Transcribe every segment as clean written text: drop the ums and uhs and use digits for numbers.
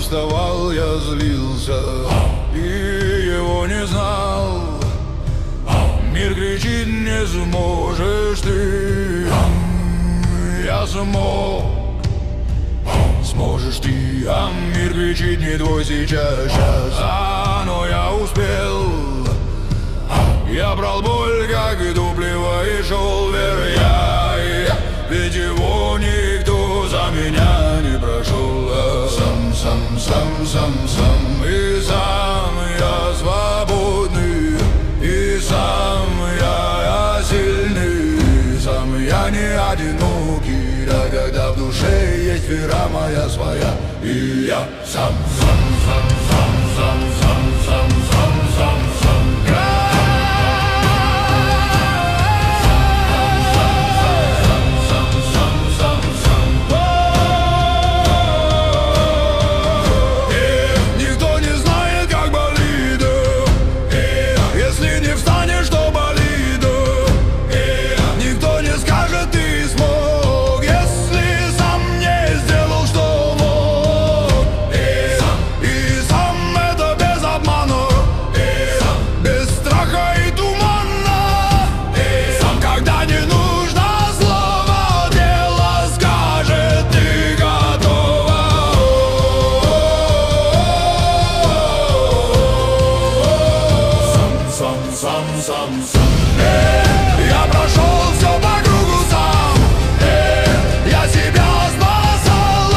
уставал, я злился и его не знал. Мир кричит: не сможешь ты. Я смог. Сможешь ты, а мир кричит: не твой сейчас. Но я успел. Я брал боль, как и топлива, и шел вверх я. Ведь его никто за меня не прошел. Сам. И сам я свободный, и сам я сильный. Сам я не одинокий, да, когда в душе есть вера моя своя. И я сам. Я прошел все по кругу сам. Я себя спасал.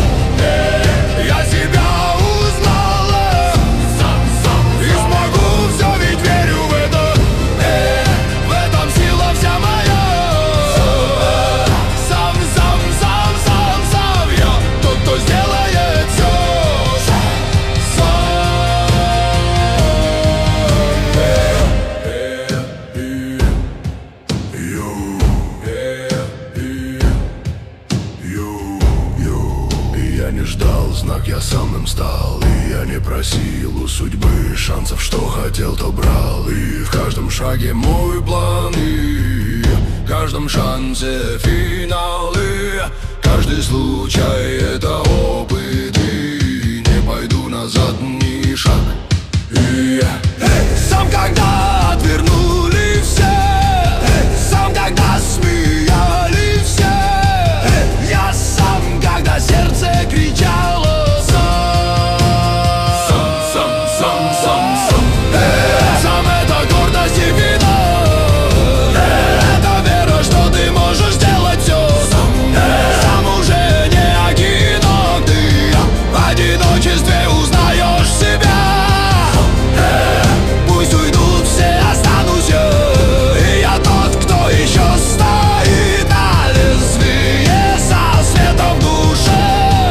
Я себя узнал. И смогу все, ведь верю в это. В этом сила вся моя. Сам. Я тот, кто сделает все. Я не ждал знак, я сам им стал. И я не просил у судьбы шансов, что хотел, то брал. И в каждом шаге мой план, и в каждом шансе финал. И каждый случай — это опыт. И не пойду назад ни шаг. И сам, когда отвернули все, сам, когда смеяли все, я сам, когда сердце кричало. Сам это гордость и финал. Это вера, что ты можешь сделать все. Сам уже не одинок ты. В одиночестве узнаешь себя. Пусть уйдут все, останусь я. И я тот, кто еще стоит на лезвие со светом в душе.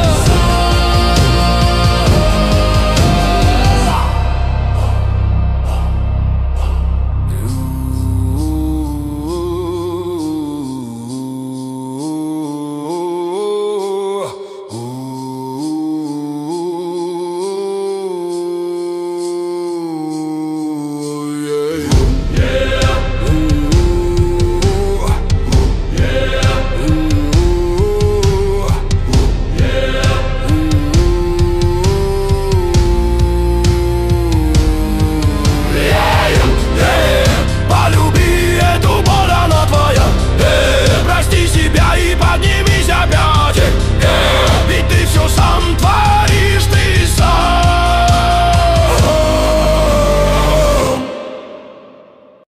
Полюби эту боль, она твоя. Прости себя и поднимись опять. Ведь ты все сам творишь.